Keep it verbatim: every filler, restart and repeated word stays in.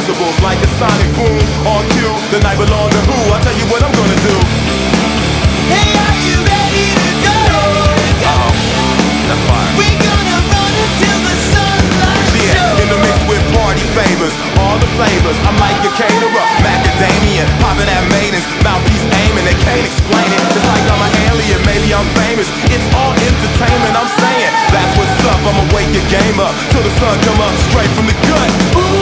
decibels like a sonic boom. On cue, the night belong to who? I'll tell you what I'm gonna do. Hey, are you ready to go? Uh-oh, that's fire. We gonna run until the sunlight Yeah, shows. in the mix with party favors, all the flavors. I'm like a caterer, macadamia, popping at maidens, mouthpiece aiming, they can't explain it. It's like I'm an alien, maybe I'm famous. It's all entertainment, I'm saying. That's what's up, I'ma wake your game up till the sun come up straight from the gut. Ooh.